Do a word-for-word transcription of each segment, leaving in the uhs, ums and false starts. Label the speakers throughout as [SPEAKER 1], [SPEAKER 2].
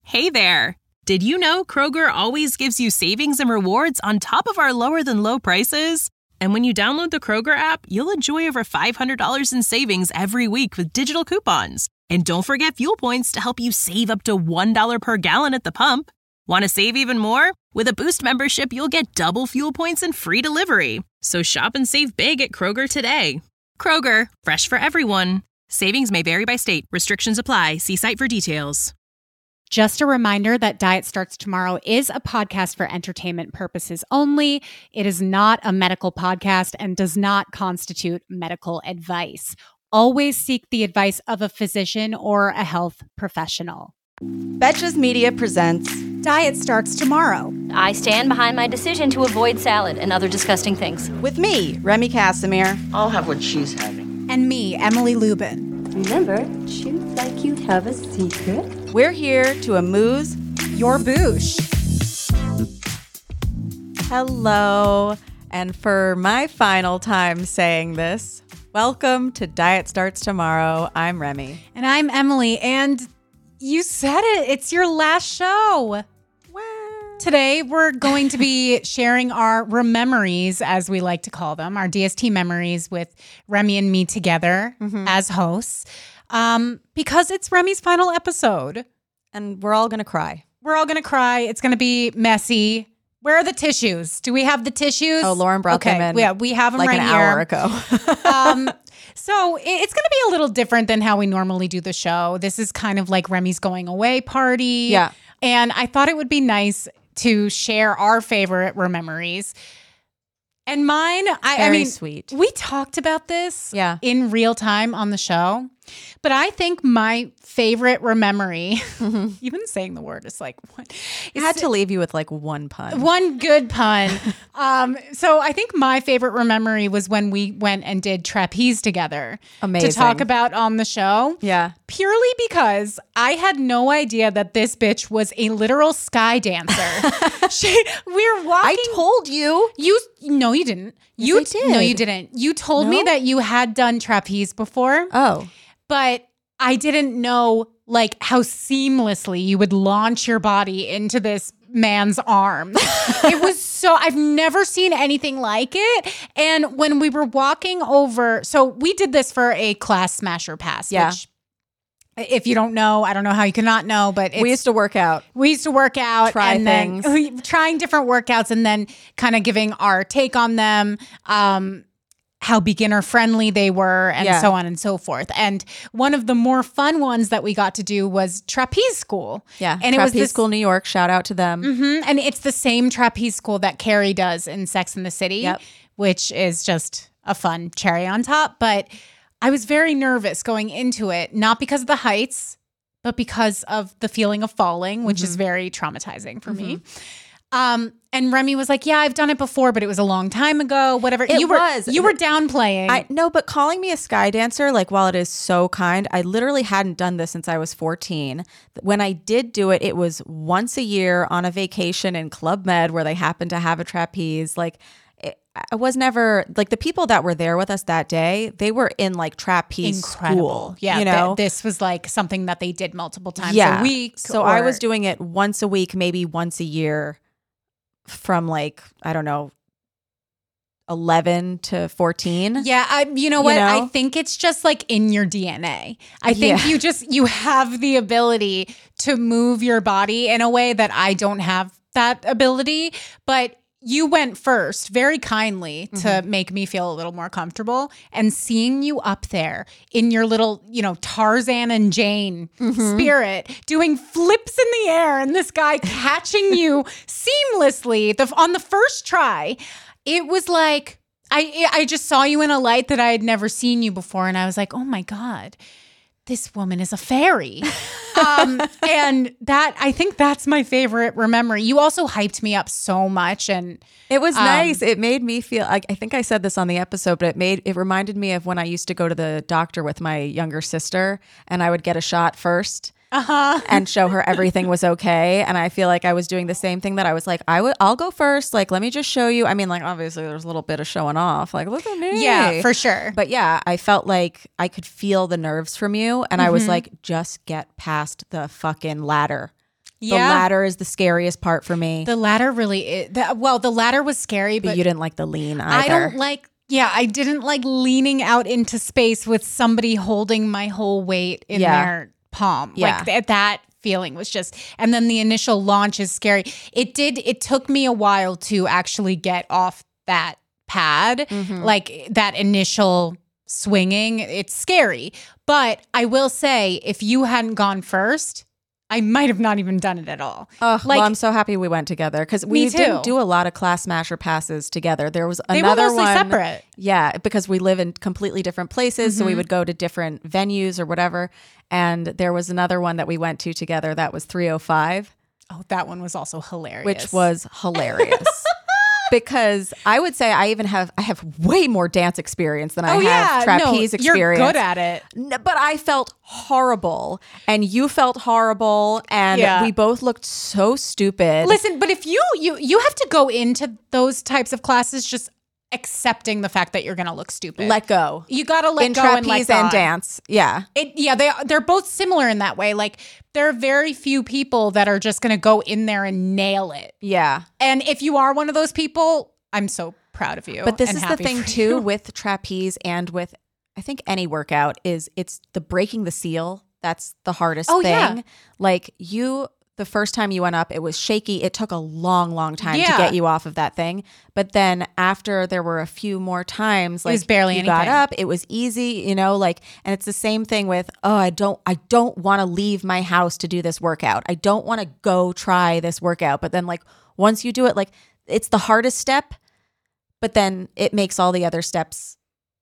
[SPEAKER 1] Hey there! Did you know Kroger always gives you savings and rewards on top of our lower-than-low prices? And when you download the Kroger app, you'll enjoy over five hundred dollars in savings every week with digital coupons. And don't forget fuel points to help you save up to one dollar per gallon at the pump. Want to save even more? With a Boost membership, you'll get double fuel points and free delivery. So shop and save big at Kroger today. Kroger, fresh for everyone. Savings may vary by state. Restrictions apply. See site for details.
[SPEAKER 2] Just a reminder that Diet Starts Tomorrow is a podcast for entertainment purposes only. It is not a medical podcast and does not constitute medical advice. Always seek the advice of a physician or a health professional.
[SPEAKER 3] Betches Media presents
[SPEAKER 2] Diet Starts Tomorrow.
[SPEAKER 4] I stand behind my decision to avoid salad and other disgusting things.
[SPEAKER 3] With me, Remy Casimir.
[SPEAKER 5] I'll have what she's having.
[SPEAKER 2] And me, Emily Lubin.
[SPEAKER 6] Remember, choose like you'd have a secret.
[SPEAKER 3] We're here to amuse
[SPEAKER 2] your boosh.
[SPEAKER 3] Hello, and for my final time saying this, welcome to Diet Starts Tomorrow. I'm Remy.
[SPEAKER 2] And I'm Emily, and you said it. It's your last show.
[SPEAKER 3] Wow.
[SPEAKER 2] Today, we're going to be sharing our rememories, as we like to call them, our D S T memories with Remy and me together mm-hmm. as hosts, um, because it's Remy's final episode.
[SPEAKER 3] And we're all going to cry.
[SPEAKER 2] We're all going to cry. It's going to be messy. Where are the tissues? Do we have the tissues?
[SPEAKER 3] Oh, Lauren brought
[SPEAKER 2] okay.
[SPEAKER 3] them in.
[SPEAKER 2] Yeah, we have them
[SPEAKER 3] like
[SPEAKER 2] right
[SPEAKER 3] an
[SPEAKER 2] here.
[SPEAKER 3] hour ago.
[SPEAKER 2] um, so it, it's going to be a little different than how we normally do the show. This is kind of like Remy's going away party.
[SPEAKER 3] Yeah.
[SPEAKER 2] And I thought it would be nice to share our favorite memories. And mine, I,
[SPEAKER 3] Very
[SPEAKER 2] I mean,
[SPEAKER 3] sweet.
[SPEAKER 2] We talked about this
[SPEAKER 3] yeah.
[SPEAKER 2] in real time on the show. But I think my favorite memory, mm-hmm. even saying the word is like, what?
[SPEAKER 3] I had to leave you with like one pun.
[SPEAKER 2] One good pun. um, so I think my favorite memory was when we went and did trapeze together.
[SPEAKER 3] Amazing.
[SPEAKER 2] To talk about on the show.
[SPEAKER 3] Yeah.
[SPEAKER 2] Purely because I had no idea that this bitch was a literal sky dancer. she, we're walking.
[SPEAKER 3] I told you.
[SPEAKER 2] You, no, you didn't.
[SPEAKER 3] Yes,
[SPEAKER 2] you
[SPEAKER 3] I did.
[SPEAKER 2] No, you didn't. You told
[SPEAKER 3] no?
[SPEAKER 2] me that you had done trapeze before.
[SPEAKER 3] Oh.
[SPEAKER 2] But I didn't know like how seamlessly you would launch your body into this man's arm. It was so, I've never seen anything like it. And when we were walking over, so we did this for a class smasher pass,
[SPEAKER 3] yeah.
[SPEAKER 2] which if you don't know, I don't know how you cannot know, but it's,
[SPEAKER 3] we used to work out.
[SPEAKER 2] We used to work out.
[SPEAKER 3] Try
[SPEAKER 2] and
[SPEAKER 3] things.
[SPEAKER 2] Then, trying different workouts and then kind of giving our take on them. Um, how beginner friendly they were and
[SPEAKER 3] yeah.
[SPEAKER 2] so on and so forth. And one of the more fun ones that we got to do was trapeze school.
[SPEAKER 3] Yeah.
[SPEAKER 2] And
[SPEAKER 3] Trapeze
[SPEAKER 2] it was this,
[SPEAKER 3] School New York. Shout out to them.
[SPEAKER 2] Mm-hmm, and it's the same trapeze school that Carrie does in Sex and the City,
[SPEAKER 3] yep.
[SPEAKER 2] which is just a fun cherry on top. But I was very nervous going into it, not because of the heights, but because of the feeling of falling, which mm-hmm. is very traumatizing for mm-hmm. me. Um, and Remy was like, yeah, I've done it before, but it was a long time ago, whatever.
[SPEAKER 3] It
[SPEAKER 2] you were,
[SPEAKER 3] was.
[SPEAKER 2] You were downplaying.
[SPEAKER 3] I No, but calling me a sky dancer, like while it is so kind, I literally hadn't done this since I was fourteen. When I did do it, it was once a year on a vacation in Club Med where they happened to have a trapeze. Like it, I was never, like the people that were there with us that day, they were in like trapeze
[SPEAKER 2] Incredible.
[SPEAKER 3] School.
[SPEAKER 2] Yeah,
[SPEAKER 3] you know?
[SPEAKER 2] th- this was like something that they did multiple times
[SPEAKER 3] yeah.
[SPEAKER 2] a week.
[SPEAKER 3] So
[SPEAKER 2] or-
[SPEAKER 3] I was doing it once a week, maybe once a year. From like, I don't know, eleven to fourteen.
[SPEAKER 2] Yeah, I, you know what?
[SPEAKER 3] You know?
[SPEAKER 2] I think it's just like in your D N A. I think
[SPEAKER 3] yeah.
[SPEAKER 2] you just, you have the ability to move your body in a way that I don't have that ability. But you went first very kindly to mm-hmm. make me feel a little more comfortable. And seeing you up there in your little, you know, Tarzan and Jane mm-hmm. spirit doing flips in the air and this guy catching you seamlessly the, on the first try, it was like, I, I just saw you in a light that I had never seen you before. And I was like, oh my God, this woman is a fairy. um, and that, I think that's my favorite memory. You also hyped me up so much. And
[SPEAKER 3] it was
[SPEAKER 2] um,
[SPEAKER 3] nice. It made me feel, I, I think I said this on the episode, but it made, it reminded me of when I used to go to the doctor with my younger sister and I would get a shot first.
[SPEAKER 2] Uh-huh.
[SPEAKER 3] and show her everything was okay. And I feel like I was doing the same thing that I was like, I would, I'll go first. Like, let me just show you. I mean, like, obviously there's a little bit of showing off. Like, look at me.
[SPEAKER 2] Yeah, for sure.
[SPEAKER 3] But yeah, I felt like I could feel the nerves from you. And mm-hmm. I was like, just get past the fucking ladder. The
[SPEAKER 2] Yeah.
[SPEAKER 3] ladder is the scariest part for me.
[SPEAKER 2] The ladder really is, the, well, the ladder was scary,
[SPEAKER 3] but
[SPEAKER 2] but
[SPEAKER 3] you didn't like the lean either.
[SPEAKER 2] I don't like, yeah, I didn't like leaning out into space with somebody holding my whole weight in
[SPEAKER 3] Yeah.
[SPEAKER 2] their palm.
[SPEAKER 3] Yeah.
[SPEAKER 2] Like th- that feeling was just, and then the initial launch is scary. It did, it took me a while to actually get off that pad,
[SPEAKER 3] Mm-hmm.
[SPEAKER 2] like that initial swinging. It's scary. But I will say, if you hadn't gone first, I might have not even done it at all.
[SPEAKER 3] Oh,
[SPEAKER 2] like,
[SPEAKER 3] well, I'm so happy we went together because we
[SPEAKER 2] Me too.
[SPEAKER 3] didn't do a lot of Class Smasher passes together. There was
[SPEAKER 2] they
[SPEAKER 3] another
[SPEAKER 2] were mostly
[SPEAKER 3] one.
[SPEAKER 2] separate.
[SPEAKER 3] Yeah, because we live in completely different places. So we
[SPEAKER 2] Mhm.
[SPEAKER 3] would go to different venues or whatever. And there was another one that we went to together that was three oh five,
[SPEAKER 2] Oh, that one was also hilarious.
[SPEAKER 3] which was hilarious. Because I would say I even have I have way more dance experience than I
[SPEAKER 2] oh,
[SPEAKER 3] have
[SPEAKER 2] yeah.
[SPEAKER 3] trapeze
[SPEAKER 2] no,
[SPEAKER 3] experience.
[SPEAKER 2] You're good at it.
[SPEAKER 3] N- But I felt horrible, and you felt horrible, and
[SPEAKER 2] Yeah.
[SPEAKER 3] we both looked so stupid.
[SPEAKER 2] Listen, but if you you you have to go into those types of classes just accepting the fact that you're going to look stupid.
[SPEAKER 3] Let go.
[SPEAKER 2] you got to let
[SPEAKER 3] In
[SPEAKER 2] go and let
[SPEAKER 3] trapeze
[SPEAKER 2] God.
[SPEAKER 3] and dance. Yeah.
[SPEAKER 2] It, yeah, they they're both similar in that way. Like there are very few people that are just going to go in there and nail it.
[SPEAKER 3] Yeah.
[SPEAKER 2] And if you are one of those people, I'm so proud of you.
[SPEAKER 3] But this
[SPEAKER 2] and
[SPEAKER 3] is the
[SPEAKER 2] happy
[SPEAKER 3] thing
[SPEAKER 2] for
[SPEAKER 3] too
[SPEAKER 2] you.
[SPEAKER 3] with trapeze and with I think any workout is it's the breaking the seal. That's the hardest
[SPEAKER 2] Oh,
[SPEAKER 3] thing.
[SPEAKER 2] yeah.
[SPEAKER 3] Like you the first time you went up, it was shaky. It took a long, long time
[SPEAKER 2] Yeah.
[SPEAKER 3] to get you off of that thing. But then after there were a few more times, like
[SPEAKER 2] was barely
[SPEAKER 3] you got
[SPEAKER 2] anything.
[SPEAKER 3] up, it was easy, you know, like, and it's the same thing with, oh, I don't, I don't want to leave my house to do this workout. I don't want to go try this workout. But then like once you do it, like it's the hardest step, but then it makes all the other steps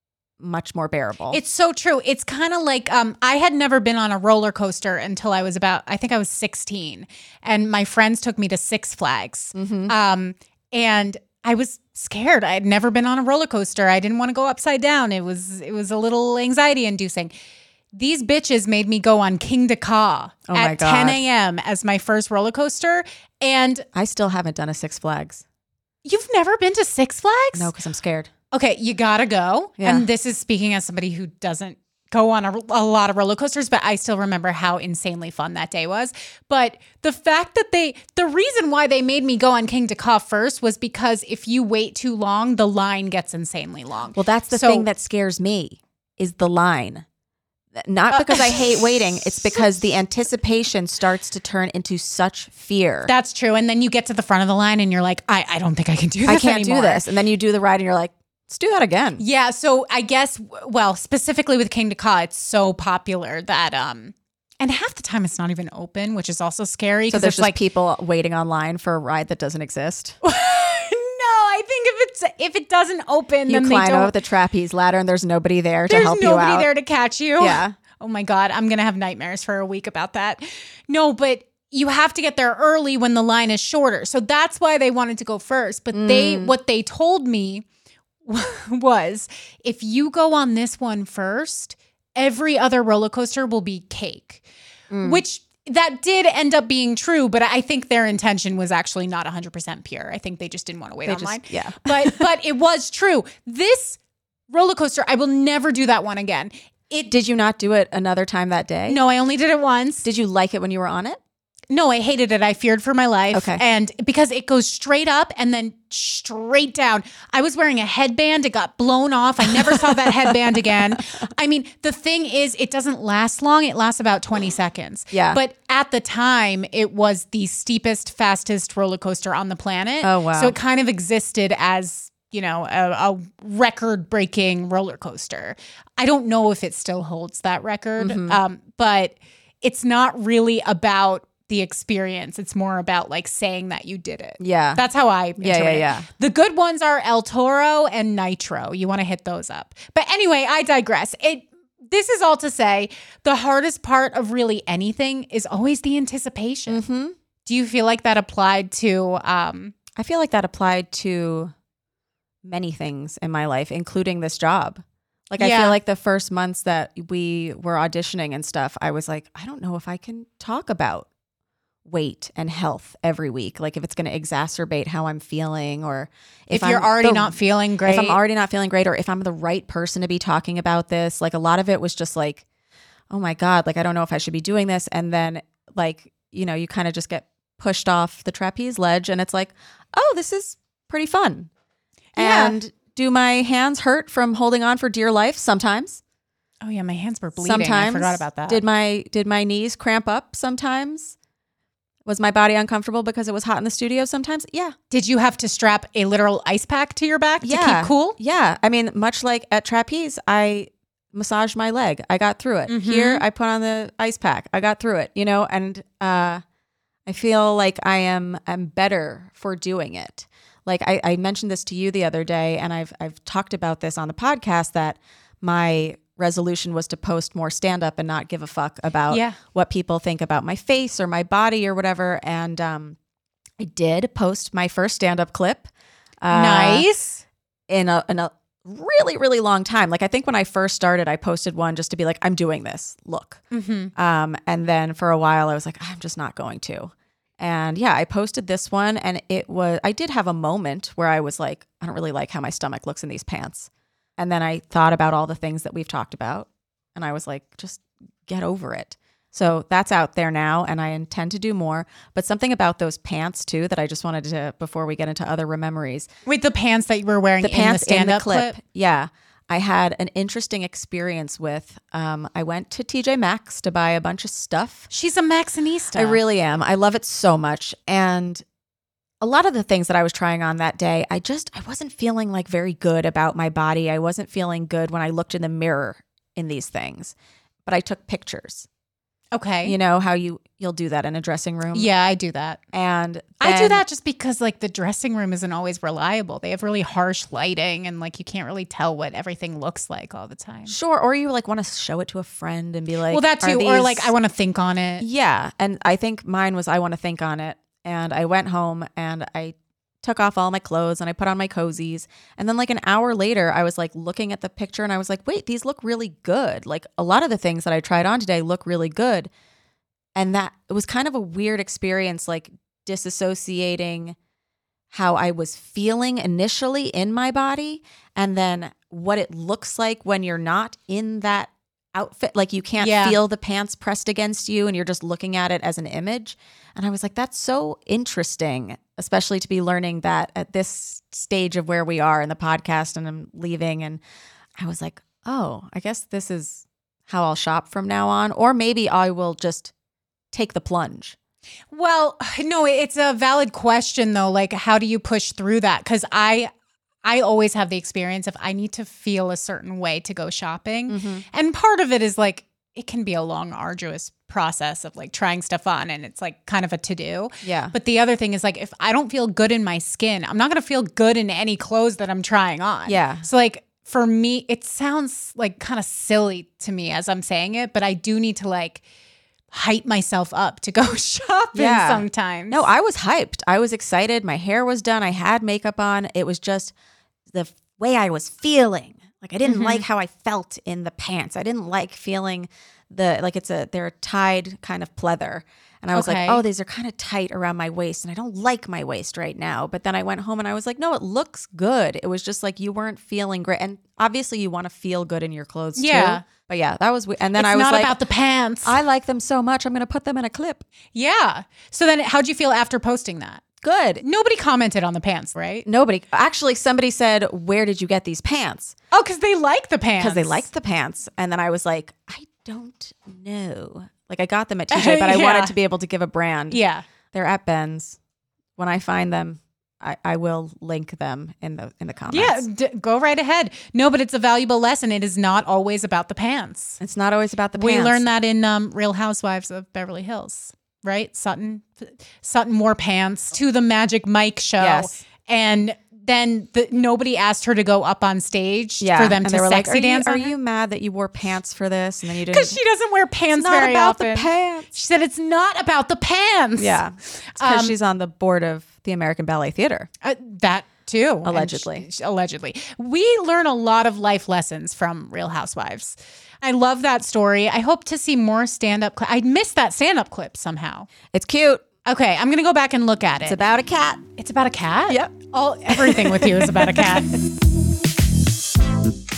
[SPEAKER 3] much more bearable.
[SPEAKER 2] It's so true. It's kind of like um, I had never been on a roller coaster until I was about, I think I was sixteen. And my friends took me to Six Flags.
[SPEAKER 3] Mm-hmm.
[SPEAKER 2] Um, and I was scared. I had never been on a roller coaster. I didn't want to go upside down. It was it was a little anxiety inducing. These bitches made me go on King Dakar
[SPEAKER 3] Oh my
[SPEAKER 2] at
[SPEAKER 3] God.
[SPEAKER 2] ten a.m. as my first roller coaster. And
[SPEAKER 3] I still haven't done a Six Flags.
[SPEAKER 2] you've never been to Six Flags?
[SPEAKER 3] No, because I'm scared.
[SPEAKER 2] Okay, you gotta go.
[SPEAKER 3] Yeah.
[SPEAKER 2] And this is speaking as somebody who doesn't go on a, a lot of roller coasters, but I still remember how insanely fun that day was. But the fact that they, the reason why they made me go on King Dakar first was because if you wait too long, the line gets insanely long.
[SPEAKER 3] Well, that's the
[SPEAKER 2] So-
[SPEAKER 3] thing that scares me is the line. Not because I hate waiting. It's because the anticipation starts to turn into such fear.
[SPEAKER 2] That's true. And then you get to the front of the line and you're like, I, I don't think I can do this
[SPEAKER 3] I can't
[SPEAKER 2] anymore.
[SPEAKER 3] do this. And then you do the ride and you're like, let's do that again.
[SPEAKER 2] Yeah, so I guess, well, specifically with King Dakar, it's so popular that, um, and half the time it's not even open, which is also scary.
[SPEAKER 3] So
[SPEAKER 2] 'cause
[SPEAKER 3] there's
[SPEAKER 2] it's
[SPEAKER 3] just
[SPEAKER 2] like,
[SPEAKER 3] people waiting online for a ride that doesn't exist.
[SPEAKER 2] no, I think if it's if it doesn't open,
[SPEAKER 3] You
[SPEAKER 2] then they
[SPEAKER 3] climb
[SPEAKER 2] don't.
[SPEAKER 3] up the trapeze ladder and there's nobody there to
[SPEAKER 2] There's
[SPEAKER 3] help you
[SPEAKER 2] nobody
[SPEAKER 3] out.
[SPEAKER 2] there to catch you.
[SPEAKER 3] Yeah.
[SPEAKER 2] Oh my God, I'm gonna have nightmares for a week about that. No, but you have to get there early when the line is shorter. So that's why they wanted to go first. But they,
[SPEAKER 3] Mm.
[SPEAKER 2] what they told me was, if you go on this one first, every other roller coaster will be cake,
[SPEAKER 3] Mm.
[SPEAKER 2] which. That did end up being true, but I think their intention was actually not one hundred percent pure. I think they just didn't want to wait
[SPEAKER 3] They just-
[SPEAKER 2] online.
[SPEAKER 3] yeah.
[SPEAKER 2] But but it was true. This roller coaster, I will never do that one again. It
[SPEAKER 3] Did you not do it another time that day?
[SPEAKER 2] No, I only did it once.
[SPEAKER 3] Did you like it when you were on it?
[SPEAKER 2] No, I hated it. I feared for my life.
[SPEAKER 3] Okay.
[SPEAKER 2] And because it goes straight up and then straight down. I was wearing a headband. It got blown off. I never saw that headband again. I mean, the thing is, it doesn't last long. It lasts about twenty seconds.
[SPEAKER 3] Yeah.
[SPEAKER 2] But at the time, it was the steepest, fastest roller coaster on the planet.
[SPEAKER 3] Oh, wow.
[SPEAKER 2] So it kind of existed as, you know, a, a record-breaking roller coaster. I don't know if it still holds that record,
[SPEAKER 3] Mm-hmm.
[SPEAKER 2] um, but it's not really about the experience. It's more about like saying that you did it.
[SPEAKER 3] Yeah.
[SPEAKER 2] That's how I
[SPEAKER 3] Yeah,
[SPEAKER 2] interpret
[SPEAKER 3] yeah,
[SPEAKER 2] it.
[SPEAKER 3] yeah.
[SPEAKER 2] The good ones are El Toro and Nitro. You want to hit those up. But anyway, I digress. It this is all to say the hardest part of really anything is always the anticipation.
[SPEAKER 3] Mm-hmm.
[SPEAKER 2] Do you feel like that applied to um
[SPEAKER 3] I feel like that applied to many things in my life, including this job. Like, I
[SPEAKER 2] Yeah.
[SPEAKER 3] feel like the first months that we were auditioning and stuff, I was like, I don't know if I can talk about weight and health every week. Like, if it's going to exacerbate how I'm feeling, or
[SPEAKER 2] if,
[SPEAKER 3] if,
[SPEAKER 2] you're
[SPEAKER 3] I'm
[SPEAKER 2] already
[SPEAKER 3] the-
[SPEAKER 2] not feeling great?
[SPEAKER 3] if I'm already not feeling great, or if I'm the right person to be talking about this. Like, a lot of it was just like, oh my God, like, I don't know if I should be doing this. And then like you know, you kind of just get pushed off the trapeze ledge and it's like, oh, this is pretty fun.
[SPEAKER 2] Yeah.
[SPEAKER 3] And do my hands hurt from holding on for dear life? Sometimes.
[SPEAKER 2] Oh yeah, my hands were bleeding.
[SPEAKER 3] Sometimes.
[SPEAKER 2] I forgot about that.
[SPEAKER 3] Did my did my knees cramp up sometimes? Was my body uncomfortable because it was hot in the studio sometimes? Yeah.
[SPEAKER 2] Did you have to strap a literal ice pack to your back to
[SPEAKER 3] Yeah.
[SPEAKER 2] keep cool?
[SPEAKER 3] Yeah. I mean, much like at trapeze, I massaged my leg. I got through it.
[SPEAKER 2] Mm-hmm.
[SPEAKER 3] Here, I put on the ice pack. I got through it, you know, and uh, I feel like I am I'm better for doing it. Like I, I mentioned this to you the other day, and I've I've talked about this on the podcast that my resolution was to post more stand-up and not give a fuck about
[SPEAKER 2] Yeah.
[SPEAKER 3] what people think about my face or my body or whatever. And um, I did post my first stand-up clip. Uh,
[SPEAKER 2] Nice.
[SPEAKER 3] In a in a really, really long time. Like I think when I first started, I posted one just to be like, I'm doing this. Look.
[SPEAKER 2] Mm-hmm.
[SPEAKER 3] Um, and then for a while I was like, I'm just not going to. And yeah, I posted this one and it was, I did have a moment where I was like, I don't really like how my stomach looks in these pants. And then I thought about all the things that we've talked about and I was like, just get over it. So that's out there now and I intend to do more. But something about those pants too that I just wanted to, before we get into other memories.
[SPEAKER 2] Wait, the pants that you were wearing
[SPEAKER 3] The
[SPEAKER 2] in
[SPEAKER 3] pants
[SPEAKER 2] the stand-up
[SPEAKER 3] in the clip.
[SPEAKER 2] clip?
[SPEAKER 3] Yeah. I had an interesting experience with, um, I went to T J Maxx to buy a bunch of stuff.
[SPEAKER 2] She's a Maxinista.
[SPEAKER 3] I really am. I love it so much. And a lot of the things that I was trying on that day, I just, I wasn't feeling like very good about my body. I wasn't feeling good when I looked in the mirror in these things, but I took pictures.
[SPEAKER 2] Okay.
[SPEAKER 3] You know how you, you'll do that in a dressing room?
[SPEAKER 2] Yeah, I do that.
[SPEAKER 3] And
[SPEAKER 2] I do
[SPEAKER 3] then-
[SPEAKER 2] that just because like the dressing room isn't always reliable. They have really harsh lighting and like you can't really tell what everything looks like all the time.
[SPEAKER 3] Sure. Or you like want to show it to a friend and be like,
[SPEAKER 2] well, that
[SPEAKER 3] "Are
[SPEAKER 2] too. Or
[SPEAKER 3] these-"
[SPEAKER 2] like I want to think on it.
[SPEAKER 3] Yeah. And I think mine was I want to think on it. And I went home and I took off all my clothes and I put on my cozies. And then like an hour later, I was like looking at the picture and I was like, wait, these look really good. Like a lot of the things that I tried on today look really good. And that it was kind of a weird experience, like disassociating how I was feeling initially in my body and then what it looks like when you're not in that outfit. Like you can't
[SPEAKER 2] Yeah.
[SPEAKER 3] feel the pants pressed against you and you're just looking at it as an image. And I was like, that's so interesting, especially to be learning that at this stage of where we are in the podcast and I'm leaving. And I was like, oh, I guess this is how I'll shop from now on. Or maybe I will just take the plunge.
[SPEAKER 2] Well, no, it's a valid question though. Like, how do you push through that? Because I, I always have the experience of I need to feel a certain way to go shopping,
[SPEAKER 3] Mm-hmm.
[SPEAKER 2] and part of it is like it can be a long, arduous process of like trying stuff on, and it's like kind of a to do.
[SPEAKER 3] Yeah.
[SPEAKER 2] But the other thing is like if I don't feel good in my skin, I'm not gonna feel good in any clothes that I'm trying on.
[SPEAKER 3] Yeah.
[SPEAKER 2] So like for me, it sounds like kind of silly to me as I'm saying it, but I do need to like hype myself up to go shopping
[SPEAKER 3] Yeah.
[SPEAKER 2] sometimes.
[SPEAKER 3] No, I was hyped. I was excited. My hair was done. I had makeup on. It was just the way I was feeling. Like I didn't
[SPEAKER 2] Mm-hmm.
[SPEAKER 3] like how I felt in the pants. I didn't like feeling the, like it's a, they're a tied kind of pleather. And I was
[SPEAKER 2] Okay.
[SPEAKER 3] like, oh, these are kind of tight around my waist. And I don't like my waist right now. But then I went home and I was like, no, it looks good. It was just like you weren't feeling great. And obviously you want to feel good in your clothes
[SPEAKER 2] Yeah.
[SPEAKER 3] too. But yeah, that was, we- and then
[SPEAKER 2] it's
[SPEAKER 3] I was
[SPEAKER 2] not
[SPEAKER 3] like,
[SPEAKER 2] about the pants.
[SPEAKER 3] I like them so much. I'm going to put them in a clip.
[SPEAKER 2] yeah. So then how'd you feel after posting that?
[SPEAKER 3] Good.
[SPEAKER 2] Nobody commented on the pants, right?
[SPEAKER 3] Nobody. Actually, somebody said, where did you get these pants?
[SPEAKER 2] Oh, because they like the pants.
[SPEAKER 3] Because they liked the pants. And then I was like, I don't know. Like I got them at T J, but I
[SPEAKER 2] Yeah.
[SPEAKER 3] wanted to be able to give a brand.
[SPEAKER 2] Yeah.
[SPEAKER 3] They're at Ben's. When I find them, I, I will link them in the in the comments.
[SPEAKER 2] Yeah. D- go right ahead. No, but it's a valuable lesson. It is not always about the pants.
[SPEAKER 3] It's not always about the
[SPEAKER 2] We
[SPEAKER 3] pants.
[SPEAKER 2] learned that in um, Real Housewives of Beverly Hills, right? Sutton, Sutton wore pants to the Magic Mike show.
[SPEAKER 3] Yes.
[SPEAKER 2] And then the, nobody asked her to go up on stage
[SPEAKER 3] Yeah.
[SPEAKER 2] for them
[SPEAKER 3] and
[SPEAKER 2] to
[SPEAKER 3] they were
[SPEAKER 2] sexy
[SPEAKER 3] like, are
[SPEAKER 2] dance.
[SPEAKER 3] You, are
[SPEAKER 2] on her?
[SPEAKER 3] you mad that you wore pants for this? And then you didn't.
[SPEAKER 2] Because she doesn't wear pants
[SPEAKER 3] It's not
[SPEAKER 2] very
[SPEAKER 3] about
[SPEAKER 2] often.
[SPEAKER 3] the pants.
[SPEAKER 2] She said it's not about the pants.
[SPEAKER 3] Yeah. Because
[SPEAKER 2] Um,
[SPEAKER 3] she's on the board of the American Ballet Theater.
[SPEAKER 2] Uh, that too. And
[SPEAKER 3] Allegedly.
[SPEAKER 2] sh- allegedly. We learn a lot of life lessons from Real Housewives. I love that story. I hope to see more stand-up. Cl- I missed that stand-up clip somehow.
[SPEAKER 3] It's cute.
[SPEAKER 2] Okay, I'm going to go back and look at it.
[SPEAKER 3] It's about a cat.
[SPEAKER 2] It's about a cat?
[SPEAKER 3] Yep.
[SPEAKER 2] All everything with you is about a cat.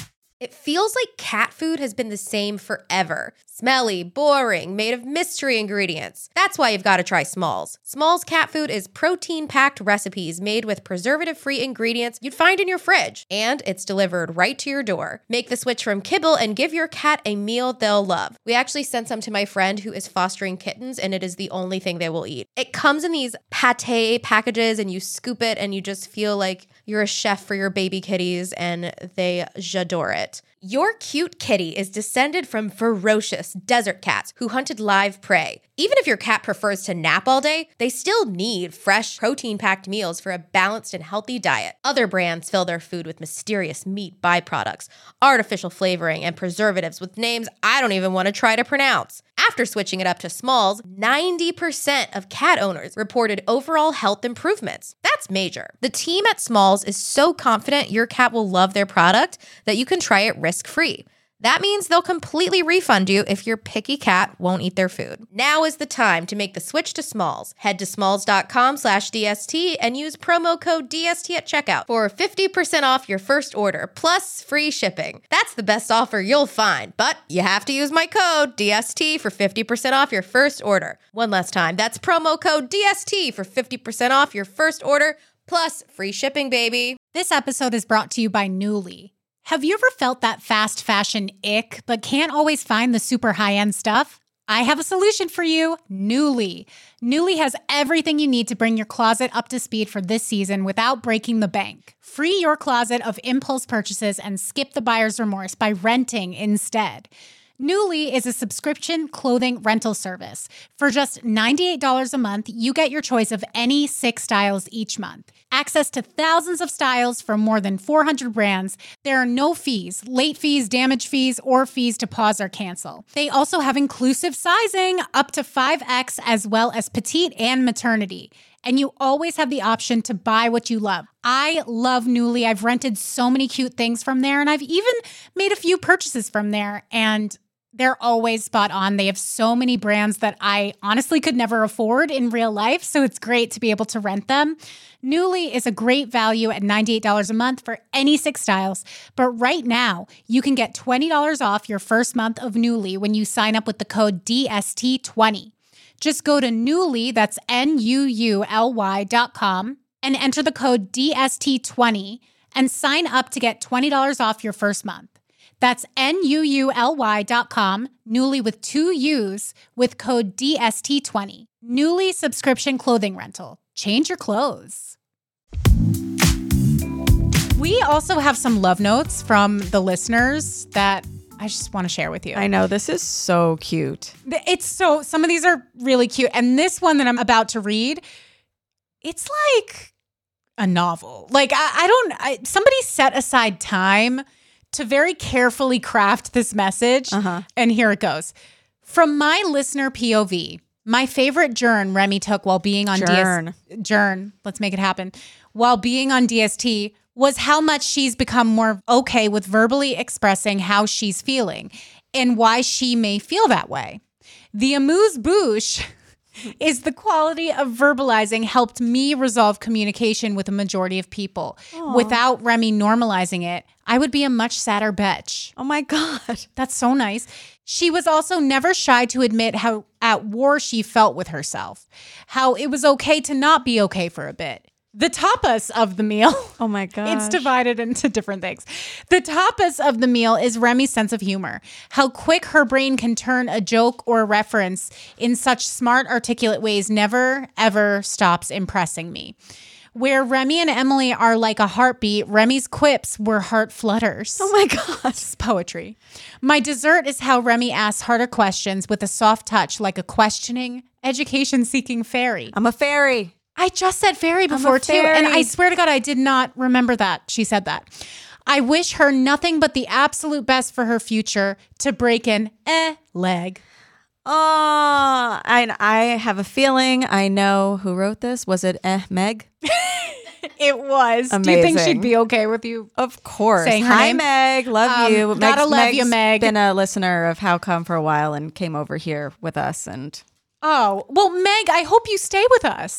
[SPEAKER 7] It feels like cat food has been the same forever. Smelly, boring, made of mystery ingredients. That's why you've got to try Smalls. Smalls cat food is protein-packed recipes made with preservative-free ingredients you'd find in your fridge, and it's delivered right to your door. Make the switch from kibble and give your cat a meal they'll love. We actually sent some to my friend who is fostering kittens, and it is the only thing they will eat. It comes in these pate packages, and you scoop it, and you just feel like you're a chef for your baby kitties, and they j'adore it. Your cute kitty is descended from ferocious desert cats who hunted live prey. Even if your cat prefers to nap all day, they still need fresh, protein-packed meals for a balanced and healthy diet. Other brands fill their food with mysterious meat byproducts, artificial flavoring, and preservatives with names I don't even want to try to pronounce. After switching it up to Smalls, ninety percent of cat owners reported overall health improvements. That's major. The team at Smalls is so confident your cat will love their product that you can try it risk-free. That means they'll completely refund you if your picky cat won't eat their food. Now is the time to make the switch to Smalls. Head to smalls.com slash DST and use promo code D S T at checkout for fifty percent off your first order, plus free shipping. That's the best offer you'll find, but you have to use my code D S T for fifty percent off your first order. One last time, that's promo code D S T for fifty percent off your first order, plus free shipping, baby.
[SPEAKER 2] This episode is brought to you by Nuuly. Have you ever felt that fast fashion ick, but can't always find the super high-end stuff? I have a solution for you, Nuuly. Nuuly has everything you need to bring your closet up to speed for this season without breaking the bank. Free your closet of impulse purchases and skip the buyer's remorse by renting instead. Nuuly is a subscription clothing rental service. For just ninety-eight dollars a month, you get your choice of any six styles each month. Access to thousands of styles from more than four hundred brands. There are no fees, late fees, damage fees, or fees to pause or cancel. They also have inclusive sizing up to five X as well as petite and maternity. And you always have the option to buy what you love. I love Nuuly. I've rented so many cute things from there, and I've even made a few purchases from there, and they're always spot on. They have so many brands that I honestly could never afford in real life, so it's great to be able to rent them. Nuuly is a great value at ninety-eight dollars a month for any six styles, but right now, you can get twenty dollars off your first month of Nuuly when you sign up with the code D S T twenty. Just go to Nuuly, that's N U U L Y dot com, and enter the code D S T twenty and sign up to get twenty dollars off your first month. That's N U U L Y dot com, Nuuly with two U's, with code D S T twenty. Nuuly subscription clothing rental. Change your clothes. We also have some love notes from the listeners that I just want to share with you.
[SPEAKER 3] I know, this is so cute.
[SPEAKER 2] It's so, some of these are really cute. And this one that I'm about to read, it's like a novel. Like, I, I don't, I, somebody set aside time to very carefully craft this message. Uh-huh. And here it goes. From my listener P O V, my favorite journ Remy took while being on
[SPEAKER 3] Journ.
[SPEAKER 2] D S T. Journ. Let's make it happen. While being on D S T was how much she's become more okay with verbally expressing how she's feeling and why she may feel that way. The amuse-bouche is the quality of verbalizing helped me resolve communication with a majority of people. Aww. Without Remy normalizing it, I would be a much sadder bitch.
[SPEAKER 3] Oh my God.
[SPEAKER 2] That's so nice. She was also never shy to admit how at war she felt with herself, how it was okay to not be okay for a bit. The tapas of the meal.
[SPEAKER 3] Oh my God.
[SPEAKER 2] It's divided into different things. The tapas of the meal is Remy's sense of humor. How quick her brain can turn a joke or a reference in such smart, articulate ways never, ever stops impressing me. Where Remy and Emily are like a heartbeat, Remy's quips were heart flutters.
[SPEAKER 3] Oh my God.
[SPEAKER 2] It's poetry. My dessert is how Remy asks harder questions with a soft touch like a questioning, education-seeking fairy.
[SPEAKER 3] I'm a fairy.
[SPEAKER 2] I just said fairy before too, and I swear to God, I did not remember that she said that. I wish her nothing but the absolute best for her future to break an eh leg.
[SPEAKER 3] Oh, I, I have a feeling I know who wrote this. Was it eh Meg?
[SPEAKER 2] It was.
[SPEAKER 3] Amazing.
[SPEAKER 2] Do you think she'd be okay with you?
[SPEAKER 3] Of course.
[SPEAKER 2] Saying her
[SPEAKER 3] Hi,
[SPEAKER 2] name?
[SPEAKER 3] Meg. Love
[SPEAKER 2] Um,
[SPEAKER 3] you.
[SPEAKER 2] gotta
[SPEAKER 3] Meg's,
[SPEAKER 2] love
[SPEAKER 3] Meg's
[SPEAKER 2] you, Meg.
[SPEAKER 3] Been a listener of How Come for a while and came over here with us. And
[SPEAKER 2] Oh, well, Meg, I hope you stay with us.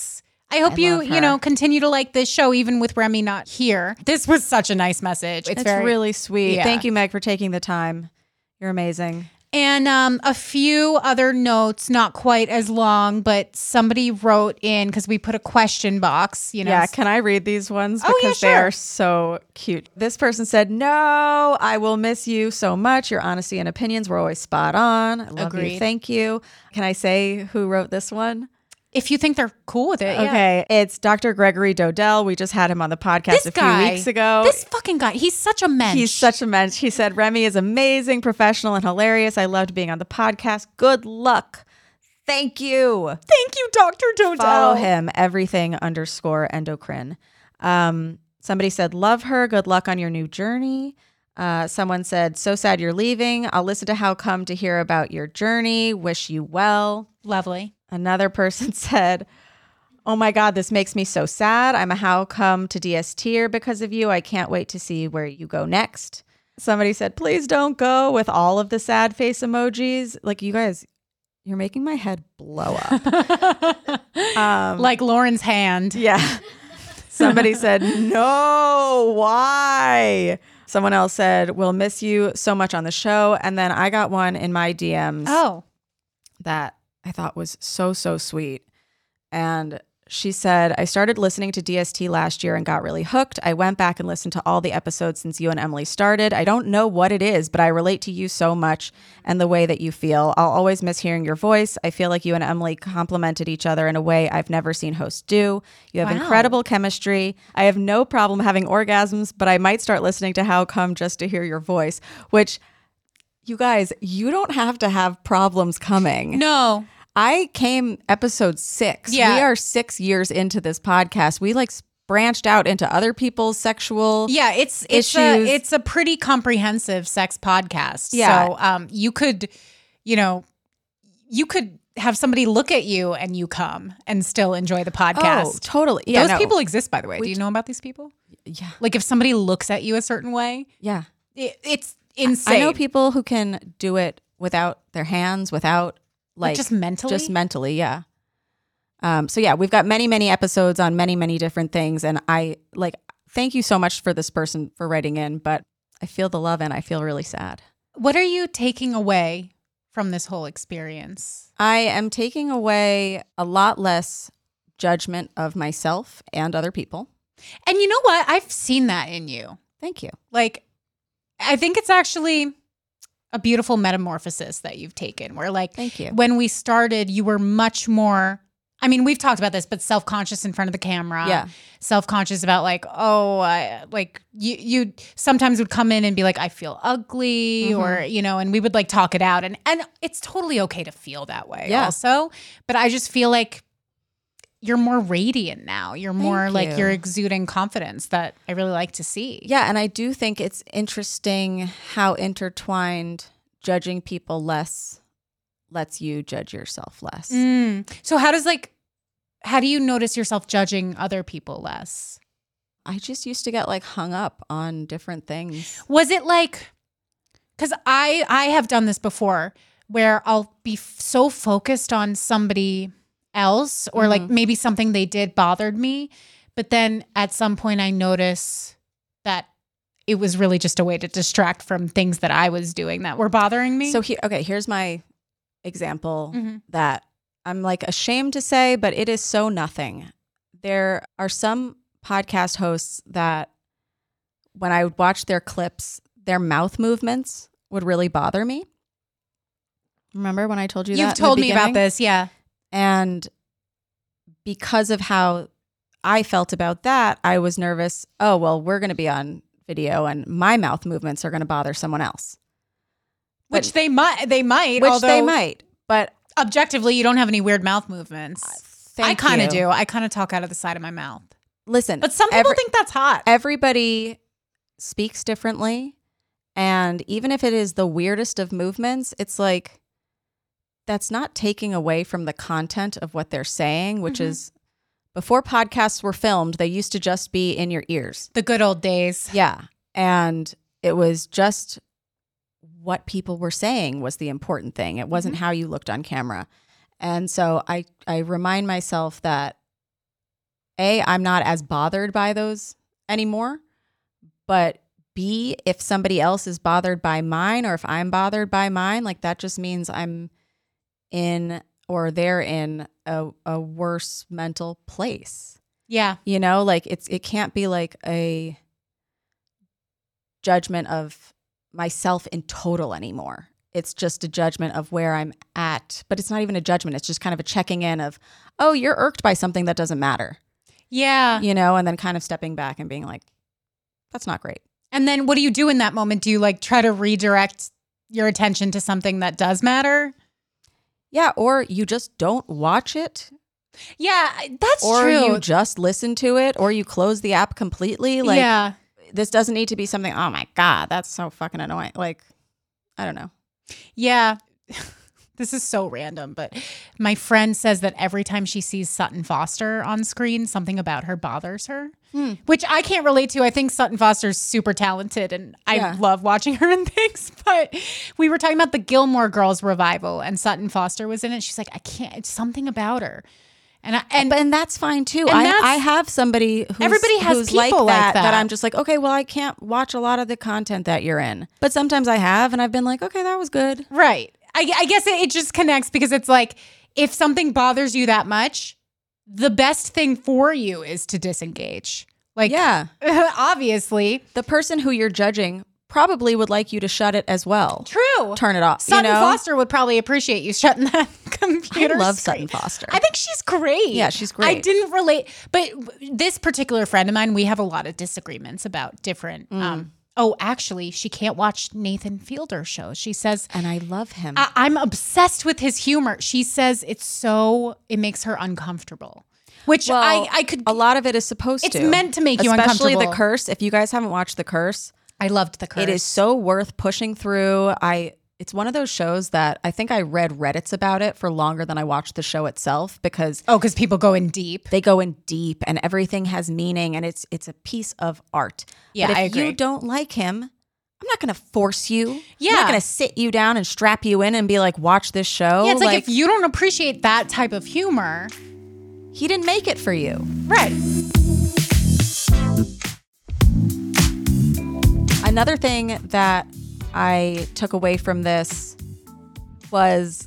[SPEAKER 2] I hope
[SPEAKER 3] I
[SPEAKER 2] you,
[SPEAKER 3] love
[SPEAKER 2] you
[SPEAKER 3] her.
[SPEAKER 2] know, continue to like this show even with Remy not here. This was such a nice message. It's,
[SPEAKER 3] It's
[SPEAKER 2] very,
[SPEAKER 3] really sweet.
[SPEAKER 2] Yeah.
[SPEAKER 3] Thank you, Meg, for taking the time. You're amazing.
[SPEAKER 2] And um, a few other notes, not quite as long, but somebody wrote in because we put a question box. You know,
[SPEAKER 3] Yeah, can I read these ones?
[SPEAKER 2] Oh, yeah,
[SPEAKER 3] Because they
[SPEAKER 2] sure.
[SPEAKER 3] are so cute. This person said, no, I will miss you so much. Your honesty and opinions were always spot on. I love
[SPEAKER 2] Agreed.
[SPEAKER 3] you. Thank you. Can I say who wrote this one?
[SPEAKER 2] if you think they're cool with it. Yeah.
[SPEAKER 3] Okay, it's Doctor Gregory Dodell. We just had him on the podcast
[SPEAKER 2] This
[SPEAKER 3] a few
[SPEAKER 2] guy,
[SPEAKER 3] weeks ago.
[SPEAKER 2] This fucking guy, he's such a mensch.
[SPEAKER 3] He's such a mensch. He said, Remy is amazing, professional, and hilarious. I loved being on the podcast. Good luck. Thank you.
[SPEAKER 2] Thank you, Doctor Dodell.
[SPEAKER 3] Follow him, everything underscore endocrine. Um, somebody said, love her. Good luck on your new journey. Uh, someone said, so sad you're leaving. I'll listen to How Come to hear about your journey. Wish you well.
[SPEAKER 2] Lovely.
[SPEAKER 3] Another person said, oh my God, this makes me so sad. I'm a How Come to D S tier because of you. I can't wait to see where you go next. Somebody said, please don't go with all of the sad face emojis. Like, you guys, you're making my head blow up. um,
[SPEAKER 2] Like Lauren's hand.
[SPEAKER 3] yeah. Somebody said, no, why? Someone else said, we'll miss you so much on the show. And then I got one in my D Ms
[SPEAKER 2] Oh.
[SPEAKER 3] that I thought was so, so sweet. And she said, I started listening to D S T last year and got really hooked. I went back and listened to all the episodes since you and Emily started. I don't know what it is, but I relate to you so much and the way that you feel. I'll always miss hearing your voice. I feel like you and Emily complemented each other in a way I've never seen hosts do. You have
[SPEAKER 2] Wow.
[SPEAKER 3] incredible chemistry. I have no problem having orgasms, but I might start listening to How Come just to hear your voice, which, you guys, you don't have to have problems coming.
[SPEAKER 2] No.
[SPEAKER 3] I came episode six.
[SPEAKER 2] Yeah.
[SPEAKER 3] We are six years into this podcast. We like branched out into other people's sexual.
[SPEAKER 2] Yeah, it's it's a,
[SPEAKER 3] Issues.
[SPEAKER 2] it's a pretty comprehensive sex podcast.
[SPEAKER 3] Yeah.
[SPEAKER 2] So um you could, you know, you could have somebody look at you and you come and still enjoy the podcast.
[SPEAKER 3] Oh, totally. Yeah,
[SPEAKER 2] Those
[SPEAKER 3] no.
[SPEAKER 2] people exist, by the way.
[SPEAKER 3] We
[SPEAKER 2] Do you know about these people?
[SPEAKER 3] Yeah.
[SPEAKER 2] Like if somebody looks at you a certain way,
[SPEAKER 3] Yeah.
[SPEAKER 2] it, it's insane.
[SPEAKER 3] I know people who can do it without their hands, without like
[SPEAKER 2] just mentally?
[SPEAKER 3] Just mentally, yeah. Um, so yeah, we've got many, many episodes on many, many different things. And I like thank you so much for this person for writing in, but I feel the love and I feel really sad.
[SPEAKER 2] What are you taking away from this whole experience?
[SPEAKER 3] I am taking away a lot less judgment of myself and other people.
[SPEAKER 2] And you know what? I've seen that in you.
[SPEAKER 3] Thank you.
[SPEAKER 2] Like, I think it's actually a beautiful metamorphosis that you've taken where like
[SPEAKER 3] Thank you.
[SPEAKER 2] when we started, you were much more, I mean, we've talked about this, but self-conscious in front of the camera.
[SPEAKER 3] Yeah.
[SPEAKER 2] Self-conscious about like, oh, I, like you, you sometimes would come in and be like, I feel ugly
[SPEAKER 3] Mm-hmm.
[SPEAKER 2] or, you know, and we would like talk it out. And, and it's totally okay to feel that way
[SPEAKER 3] Yeah.
[SPEAKER 2] also. But I just feel like you're more radiant now. You're more
[SPEAKER 3] Thank
[SPEAKER 2] like
[SPEAKER 3] you.
[SPEAKER 2] you're exuding confidence that I really like to see.
[SPEAKER 3] Yeah, and I do think it's interesting how intertwined judging people less lets you judge yourself less.
[SPEAKER 2] Mm. So how does like, how do you notice yourself judging other people less?
[SPEAKER 3] I just used to get like hung up on different things.
[SPEAKER 2] Was it like, because I I have done this before where I'll be f- so focused on somebody else or like maybe something they did bothered me, but then at some point I notice that it was really just a way to distract from things that I was doing that were bothering me.
[SPEAKER 3] So here, okay, here's my example
[SPEAKER 2] Mhm.
[SPEAKER 3] that I'm like ashamed to say, but it is so nothing. There are some podcast hosts that when I would watch their clips, their mouth movements would really bother me. Remember when I told you that?
[SPEAKER 2] You've
[SPEAKER 3] in the
[SPEAKER 2] told me about
[SPEAKER 3] beginning?
[SPEAKER 2] this, yeah.
[SPEAKER 3] And because of how I felt about that, I was nervous. Oh, well, we're going to be on video and my mouth movements are going to bother someone else. But-
[SPEAKER 2] Which they might, they might,
[SPEAKER 3] Which
[SPEAKER 2] although
[SPEAKER 3] they might. But
[SPEAKER 2] objectively, you don't have any weird mouth movements. I
[SPEAKER 3] thank
[SPEAKER 2] kind of
[SPEAKER 3] you.
[SPEAKER 2] do. I kind of talk out of the side of my mouth.
[SPEAKER 3] Listen,
[SPEAKER 2] But some people
[SPEAKER 3] every-
[SPEAKER 2] think that's hot.
[SPEAKER 3] everybody speaks differently. And even if it is the weirdest of movements, it's like, that's not taking away from the content of what they're saying, which
[SPEAKER 2] Mhm.
[SPEAKER 3] is before podcasts were filmed, they used to just be in your ears.
[SPEAKER 2] The good old days.
[SPEAKER 3] Yeah. And it was just what people were saying was the important thing. It wasn't how you looked on camera. And so I, I remind myself that A, I'm not as bothered by those anymore. But B, if somebody else is bothered by mine, or if I'm bothered by mine, like that just means I'm in, or they're in a, a worse mental place.
[SPEAKER 2] Yeah.
[SPEAKER 3] You know, like it's it can't be like a judgment of myself in total anymore. It's just a judgment of where I'm at. But it's not even a judgment. It's just kind of a checking in of, oh, you're irked by something that doesn't matter.
[SPEAKER 2] Yeah.
[SPEAKER 3] You know, and then kind of stepping back and being like, that's not great.
[SPEAKER 2] And then what do you do in that moment? Do you like try to redirect your attention to something that does matter?
[SPEAKER 3] Yeah, or you just don't watch it.
[SPEAKER 2] Yeah, that's
[SPEAKER 3] or
[SPEAKER 2] true.
[SPEAKER 3] Or you just listen to it, or you close the app completely. Like,
[SPEAKER 2] yeah.
[SPEAKER 3] This doesn't need to be something, oh my God, that's so fucking annoying. Like, I don't know.
[SPEAKER 2] Yeah. This is so random, but my friend says that every time she sees Sutton Foster on screen, something about her bothers her, hmm. which I can't relate to. I think Sutton Foster's super talented and I yeah. love watching her and things, but we were talking about the Gilmore Girls revival and Sutton Foster was in it. She's like, I can't, it's something about her. And I, and,
[SPEAKER 3] but, and that's fine too. I, I have somebody who's,
[SPEAKER 2] everybody has
[SPEAKER 3] who's
[SPEAKER 2] people
[SPEAKER 3] like, that,
[SPEAKER 2] like that.
[SPEAKER 3] That I'm just like, okay, well, I can't watch a lot of the content that you're in. But sometimes I have, and I've been like, okay, that was good.
[SPEAKER 2] Right. I, I guess it, it just connects because it's like, if something bothers you that much, the best thing for you is to disengage. Like,
[SPEAKER 3] yeah,
[SPEAKER 2] obviously.
[SPEAKER 3] The person who you're judging probably would like you to shut it as well.
[SPEAKER 2] True.
[SPEAKER 3] Turn it off.
[SPEAKER 2] Sutton
[SPEAKER 3] you know?
[SPEAKER 2] Foster would probably appreciate you shutting that computer.
[SPEAKER 3] I love
[SPEAKER 2] screen.
[SPEAKER 3] Sutton Foster.
[SPEAKER 2] I think she's great.
[SPEAKER 3] Yeah, she's great.
[SPEAKER 2] I didn't relate, but this particular friend of mine, we have a lot of disagreements about different. Mm. Um, oh, actually, she can't watch Nathan Fielder shows. She says,
[SPEAKER 3] and I love him.
[SPEAKER 2] I- I'm obsessed with his humor. She says it's so it makes her uncomfortable. Which
[SPEAKER 3] well,
[SPEAKER 2] I I could.
[SPEAKER 3] A lot of it is supposed
[SPEAKER 2] it's
[SPEAKER 3] to.
[SPEAKER 2] It's meant to make
[SPEAKER 3] Especially
[SPEAKER 2] you uncomfortable.
[SPEAKER 3] Especially The Curse. If you guys haven't watched The Curse.
[SPEAKER 2] I loved The Curse.
[SPEAKER 3] It is so worth pushing through. I it's one of those shows that I think I read Reddits about it for longer than I watched the show itself because
[SPEAKER 2] oh, because people go in deep.
[SPEAKER 3] They go in deep, and everything has meaning, and it's it's a piece of art.
[SPEAKER 2] Yeah,
[SPEAKER 3] but if
[SPEAKER 2] I agree.
[SPEAKER 3] you don't like him, I'm not going to force you.
[SPEAKER 2] Yeah,
[SPEAKER 3] I'm not going to sit you down and strap you in and be like, watch this show.
[SPEAKER 2] Yeah, it's like, like if you don't appreciate that type of humor,
[SPEAKER 3] he didn't make it for you,
[SPEAKER 2] right?
[SPEAKER 3] Another thing that I took away from this was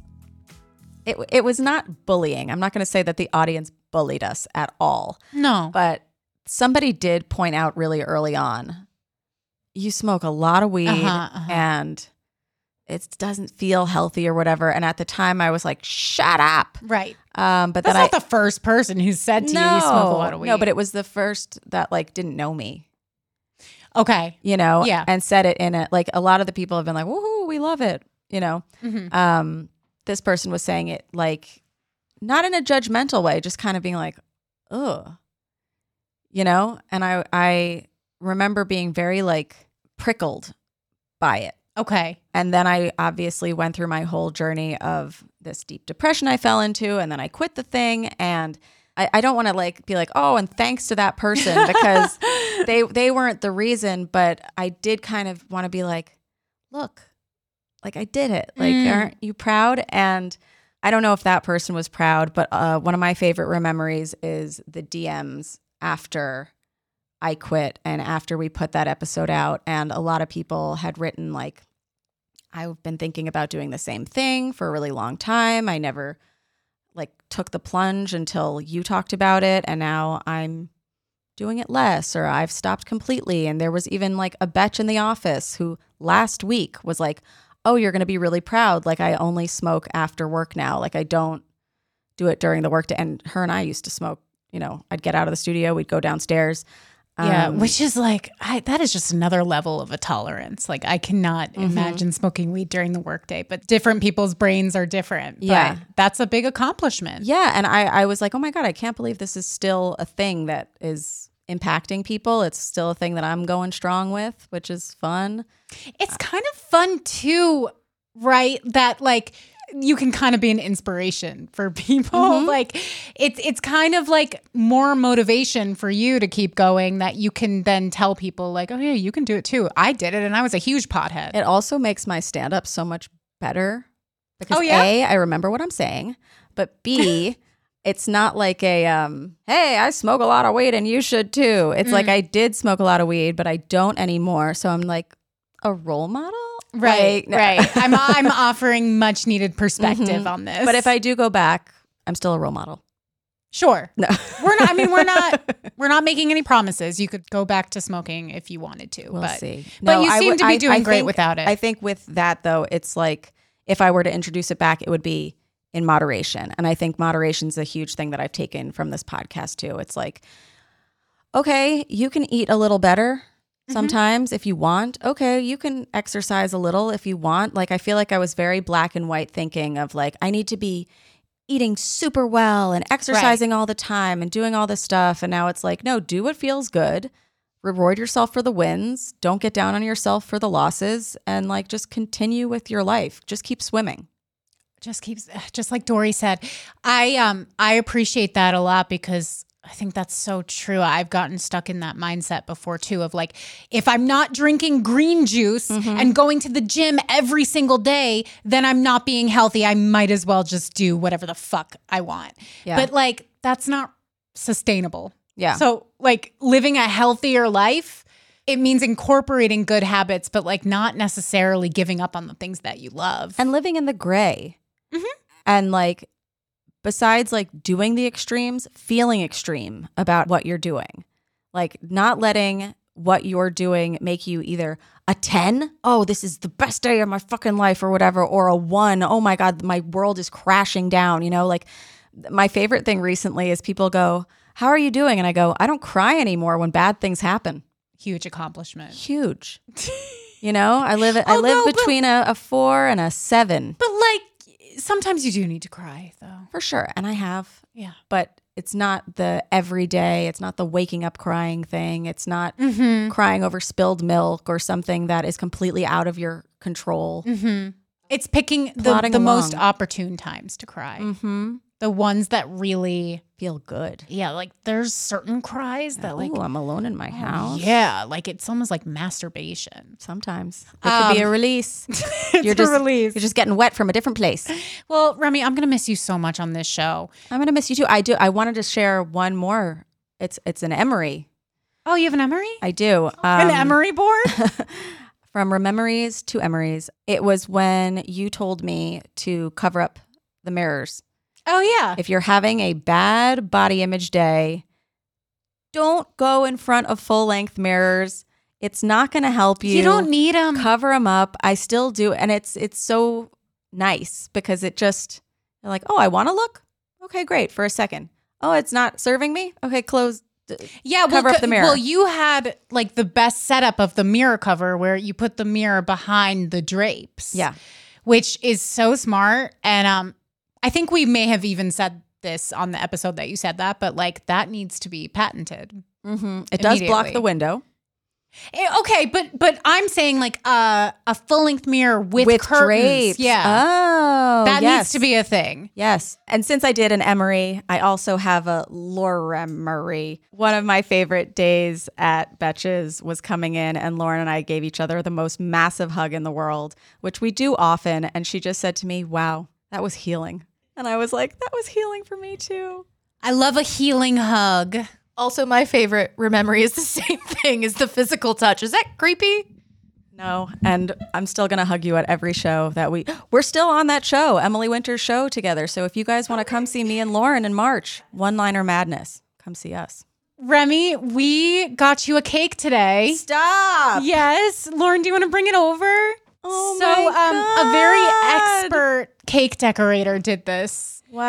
[SPEAKER 3] it it was not bullying. I'm not going to say that the audience bullied us at all.
[SPEAKER 2] No.
[SPEAKER 3] But somebody did point out really early on, you smoke a lot of weed
[SPEAKER 2] uh-huh, uh-huh.
[SPEAKER 3] and it doesn't feel healthy or whatever. And at the time I was like, shut up.
[SPEAKER 2] Right.
[SPEAKER 3] Um, but
[SPEAKER 2] That's
[SPEAKER 3] then
[SPEAKER 2] not
[SPEAKER 3] I,
[SPEAKER 2] the first person who said to
[SPEAKER 3] no,
[SPEAKER 2] you, you smoke a lot of weed.
[SPEAKER 3] No, but it was the first that like didn't know me.
[SPEAKER 2] Okay.
[SPEAKER 3] You know,
[SPEAKER 2] yeah.
[SPEAKER 3] and said it in it. Like a lot of the people have been like, woohoo, we love it. You know,
[SPEAKER 2] mm-hmm.
[SPEAKER 3] um, this person was saying it like not in a judgmental way, just kind of being like, ugh, you know? And I, I remember being very like prickled by it.
[SPEAKER 2] Okay.
[SPEAKER 3] And then I obviously went through my whole journey of this deep depression I fell into. And then I quit the thing. And I, I don't want to like be like, oh, and thanks to that person because they they weren't the reason, but I did kind of want to be like, look, like I did it. Like,
[SPEAKER 2] mm.
[SPEAKER 3] aren't you proud? And I don't know if that person was proud, but uh, one of my favorite memories is the D Ms after I quit and after we put that episode out. And a lot of people had written like, I've been thinking about doing the same thing for a really long time. I never like took the plunge until you talked about it. And now I'm doing it less or I've stopped completely. And there was even like a betch in the office who last week was like, oh, you're going to be really proud. Like I only smoke after work now. Like I don't do it during the workday. And her and I used to smoke, you know, I'd get out of the studio, we'd go downstairs.
[SPEAKER 2] Yeah,
[SPEAKER 3] um,
[SPEAKER 2] which is like, I, that is just another level of a tolerance. Like I cannot mm-hmm. imagine smoking weed during the workday, but different people's brains are different.
[SPEAKER 3] Yeah.
[SPEAKER 2] But that's a big accomplishment.
[SPEAKER 3] Yeah. And I, I was like, oh my God, I can't believe this is still a thing that is impacting people. It's still a thing that I'm going strong with, which is fun.
[SPEAKER 2] It's kind of fun too, right? That like you can kind of be an inspiration for people. Mm-hmm. Like it's it's kind of like more motivation for you to keep going that you can then tell people like, oh yeah, you can do it too. I did it and I was a huge pothead.
[SPEAKER 3] It also makes my stand-up so much better because
[SPEAKER 2] oh, yeah?
[SPEAKER 3] A, I remember what I'm saying, but B, it's not like a, um, hey, I smoke a lot of weed and you should too. It's mm. like I did smoke a lot of weed, but I don't anymore. So I'm like a role model?
[SPEAKER 2] Right,
[SPEAKER 3] like, no.
[SPEAKER 2] right. I'm, I'm offering much needed perspective mm-hmm. on this.
[SPEAKER 3] But if I do go back, I'm still a role model.
[SPEAKER 2] Sure.
[SPEAKER 3] No.
[SPEAKER 2] We're not, I mean, we're not, we're not making any promises. You could go back to smoking if you wanted to.
[SPEAKER 3] We'll
[SPEAKER 2] but,
[SPEAKER 3] see.
[SPEAKER 2] But
[SPEAKER 3] no,
[SPEAKER 2] you
[SPEAKER 3] I
[SPEAKER 2] seem
[SPEAKER 3] w-
[SPEAKER 2] to be
[SPEAKER 3] I,
[SPEAKER 2] doing
[SPEAKER 3] I
[SPEAKER 2] great
[SPEAKER 3] think,
[SPEAKER 2] without it.
[SPEAKER 3] I think with that though, it's like, if I were to introduce it back, it would be in moderation. And I think moderation is a huge thing that I've taken from this podcast too. It's like, okay, you can eat a little better sometimes mm-hmm. if you want. Okay, you can exercise a little if you want. Like, I feel like I was very black and white thinking of like, I need to be eating super well and exercising right. all the time and doing all this stuff. And now it's like, no, do what feels good. Reward yourself for the wins. Don't get down on yourself for the losses, and like just continue with your life. Just keep swimming.
[SPEAKER 2] Just keeps, just like Dory said, I um I appreciate that a lot because I think that's so true. I've gotten stuck in that mindset before too of like, if I'm not drinking green juice mm-hmm. and going to the gym every single day, then I'm not being healthy. I might as well just do whatever the fuck I want. Yeah. But like, that's not sustainable.
[SPEAKER 3] Yeah.
[SPEAKER 2] So like living a healthier life, it means incorporating good habits, but like not necessarily giving up on the things that you love.
[SPEAKER 3] And living in the gray. Mm-hmm. And like, besides like doing the extremes, feeling extreme about what you're doing. Like not letting what you're doing make you either a ten, oh, this is the best day of my fucking life or whatever, or a one, oh my God, my world is crashing down. You know, like my favorite thing recently is people go, how are you doing? And I go, I don't cry anymore when bad things happen.
[SPEAKER 2] Huge accomplishment.
[SPEAKER 3] Huge. You know, I live I live between but, a, a four and a seven.
[SPEAKER 2] But like, sometimes you do need to cry, though.
[SPEAKER 3] For sure. And I have.
[SPEAKER 2] Yeah.
[SPEAKER 3] But it's not the everyday. It's not the waking up crying thing. It's not
[SPEAKER 2] mm-hmm.
[SPEAKER 3] crying over spilled milk or something that is completely out of your control.
[SPEAKER 2] Mm-hmm. It's picking the, the most opportune times to cry.
[SPEAKER 3] Mm-hmm.
[SPEAKER 2] The ones that really
[SPEAKER 3] feel good.
[SPEAKER 2] Yeah, like there's certain cries that like,
[SPEAKER 3] oh, I'm alone in my
[SPEAKER 2] oh,
[SPEAKER 3] house.
[SPEAKER 2] Yeah, like it's almost like masturbation.
[SPEAKER 3] Sometimes it
[SPEAKER 2] um,
[SPEAKER 3] could be a release.
[SPEAKER 2] It's
[SPEAKER 3] you're just,
[SPEAKER 2] a release.
[SPEAKER 3] You're just getting wet from a different place.
[SPEAKER 2] Well, Remy, I'm gonna miss you so much on this show.
[SPEAKER 3] I'm gonna miss you too. I do. I wanted to share one more. It's it's an Emery.
[SPEAKER 2] Oh, you have an Emery?
[SPEAKER 3] I do. Um,
[SPEAKER 2] an Emery board.
[SPEAKER 3] From Rememories to Emeries. It was when you told me to cover up the mirrors.
[SPEAKER 2] Oh, yeah.
[SPEAKER 3] If you're having a bad body image day, don't go in front of full-length mirrors. It's not going to help you.
[SPEAKER 2] You don't need them.
[SPEAKER 3] Cover them up. I still do. And it's it's so nice because it just, you're like, oh, I want to look? Okay, great. For a second. Oh, it's not serving me? Okay, close.
[SPEAKER 2] Yeah,
[SPEAKER 3] cover
[SPEAKER 2] well,
[SPEAKER 3] up the mirror.
[SPEAKER 2] Well, you had like the best setup of the mirror cover where you put the mirror behind the drapes.
[SPEAKER 3] Yeah.
[SPEAKER 2] Which is so smart. And um, I think we may have even said this on the episode that you said that, but like that needs to be patented.
[SPEAKER 3] Mm-hmm. It does block the window.
[SPEAKER 2] It, okay, but but I'm saying like uh, a full length mirror with,
[SPEAKER 3] with
[SPEAKER 2] curtains.
[SPEAKER 3] drapes.
[SPEAKER 2] Yeah.
[SPEAKER 3] Oh,
[SPEAKER 2] that
[SPEAKER 3] yes.
[SPEAKER 2] needs to be a thing.
[SPEAKER 3] Yes. And since I did an Emery, I also have a Loremery. One of my favorite days at Betches was coming in, and Lauren and I gave each other the most massive hug in the world, which we do often. And she just said to me, "Wow, that was healing." And I was like, "That was healing for me too."
[SPEAKER 2] I love a healing hug.
[SPEAKER 7] Also, my favorite Rememory is the same thing as the physical touch. Is that creepy?
[SPEAKER 3] No, and I'm still going to hug you at every show that we... We're still on that show, Emily Winter's show together. So if you guys want to come see me and Lauren in March, One Liner Madness, come see us.
[SPEAKER 2] Remy, we got you a cake today.
[SPEAKER 3] Stop!
[SPEAKER 2] Yes. Lauren, do you want to bring it over?
[SPEAKER 3] Oh
[SPEAKER 2] so,
[SPEAKER 3] my God.
[SPEAKER 2] Um, a very expert cake decorator did this.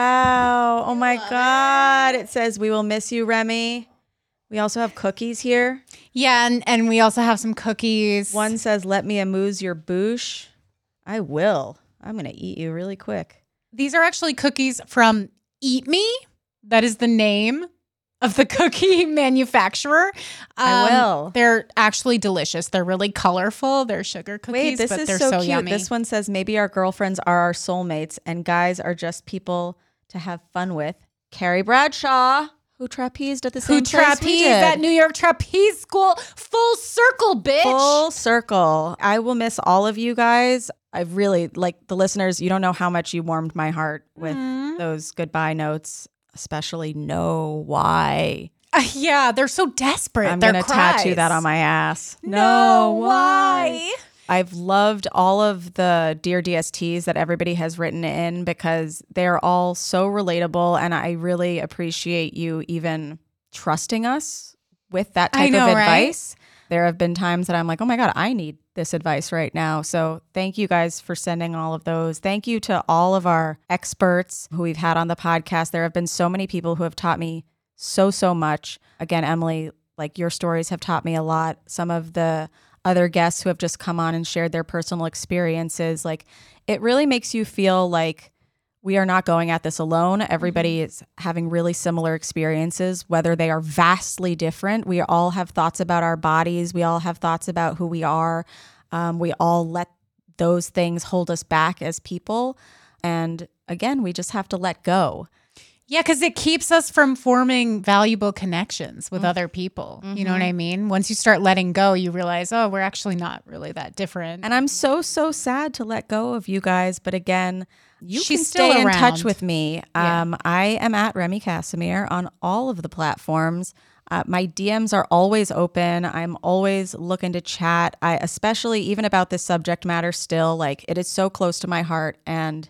[SPEAKER 3] Wow. Oh my God. It says, "We will miss you, Remy." We also have cookies here.
[SPEAKER 2] Yeah, and, and we also have some cookies.
[SPEAKER 3] One says, "Let me amuse your bouche." I will. I'm going to eat you really quick.
[SPEAKER 2] These are actually cookies from Eat Me. That is the name of the cookie manufacturer. Um,
[SPEAKER 3] I will.
[SPEAKER 2] They're actually delicious. They're really colorful. They're sugar cookies,
[SPEAKER 3] Wait, this
[SPEAKER 2] but
[SPEAKER 3] is
[SPEAKER 2] they're
[SPEAKER 3] so,
[SPEAKER 2] so
[SPEAKER 3] cute.
[SPEAKER 2] yummy.
[SPEAKER 3] This one says, "Maybe our girlfriends are our soulmates and guys are just people to have fun with." Carrie Bradshaw, who trapezed at the same
[SPEAKER 2] who
[SPEAKER 3] place we
[SPEAKER 2] trapezed
[SPEAKER 3] did.
[SPEAKER 2] at New York Trapeze School. Full circle, bitch.
[SPEAKER 3] Full circle. I will miss all of you guys. I really, like the listeners, you don't know how much you warmed my heart with mm. those goodbye notes. especially know why.
[SPEAKER 2] Uh, yeah, they're so desperate.
[SPEAKER 3] I'm
[SPEAKER 2] Their
[SPEAKER 3] going to
[SPEAKER 2] cries.
[SPEAKER 3] tattoo that on my ass.
[SPEAKER 2] No, why?
[SPEAKER 3] I've loved all of the Dear D S Ts that everybody has written in because they're all so relatable, and I really appreciate you even trusting us with that type
[SPEAKER 2] I know,
[SPEAKER 3] of
[SPEAKER 2] right?
[SPEAKER 3] advice. There have been times that I'm like, oh my God, I need this advice right now. So thank you guys for sending all of those. Thank you to all of our experts who we've had on the podcast. There have been so many people who have taught me so, so much. Again, Emily, like your stories have taught me a lot. Some of the other guests who have just come on and shared their personal experiences, like it really makes you feel like we are not going at this alone. Everybody mm-hmm. is having really similar experiences, whether they are vastly different. We all have thoughts about our bodies. We all have thoughts about who we are. Um, we all let those things hold us back as people. And again, we just have to let go.
[SPEAKER 2] Yeah, because it keeps us from forming valuable connections with mm-hmm. other people.
[SPEAKER 3] Mm-hmm.
[SPEAKER 2] You know what I mean? Once you start letting go, you realize, oh, we're actually not really that different.
[SPEAKER 3] And I'm so, so sad to let go of you guys. But again, you
[SPEAKER 2] She's
[SPEAKER 3] can
[SPEAKER 2] still
[SPEAKER 3] stay in
[SPEAKER 2] around.
[SPEAKER 3] touch with me.
[SPEAKER 2] Yeah.
[SPEAKER 3] Um, I am at Remy Casimir on all of the platforms. Uh, my D Ms are always open. I'm always looking to chat. I especially even about this subject matter still, like it is so close to my heart. And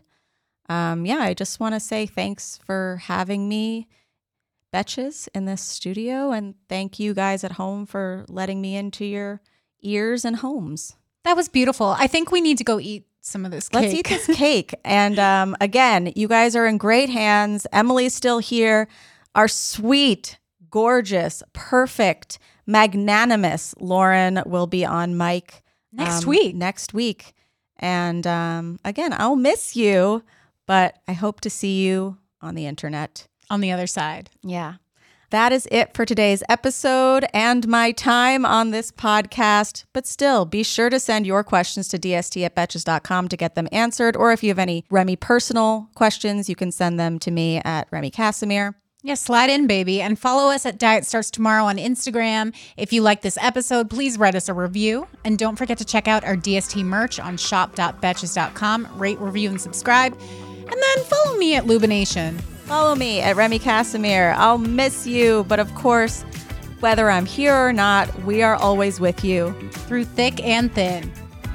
[SPEAKER 3] Um, yeah, I just want to say thanks for having me, Betches, in this studio. And thank you guys at home for letting me into your ears and homes.
[SPEAKER 2] That was beautiful. I think we need to go eat some of this cake.
[SPEAKER 3] Let's eat this cake. And um, again, you guys are in great hands. Emily's still here. Our sweet, gorgeous, perfect, magnanimous Lauren will be on mic
[SPEAKER 2] next
[SPEAKER 3] um,
[SPEAKER 2] week.
[SPEAKER 3] Next week. And um, again, I'll miss you. But I hope to see you on the internet.
[SPEAKER 2] On the other side.
[SPEAKER 3] Yeah. That is it for today's episode and my time on this podcast. But still, be sure to send your questions to d s t at betches dot com to get them answered. Or if you have any Remy personal questions, you can send them to me at Remy Casimir.
[SPEAKER 2] Yeah, slide in, baby. And follow us at Diet Starts Tomorrow on Instagram. If you like this episode, please write us a review. And don't forget to check out our D S T merch on shop dot betches dot com. Rate, review, and subscribe. And then follow me at Lubination.
[SPEAKER 3] Follow me at Remy Casimir. I'll miss you, but of course, whether I'm here or not, we are always with you.
[SPEAKER 2] Through thick and thin.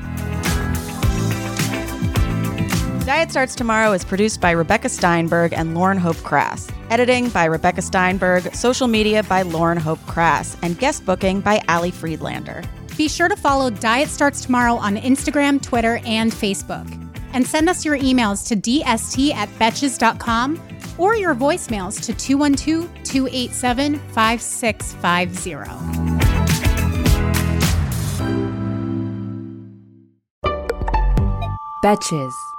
[SPEAKER 3] Diet Starts Tomorrow is produced by Rebecca Steinberg and Lauren Hope Crass. Editing by Rebecca Steinberg, social media by Lauren Hope Crass, and guest booking by Ali Friedlander.
[SPEAKER 2] Be sure to follow Diet Starts Tomorrow on Instagram, Twitter, and Facebook. And send us your emails to d s t at betches dot com or your voicemails to two one two, two eight seven, five six five zero.
[SPEAKER 6] Betches.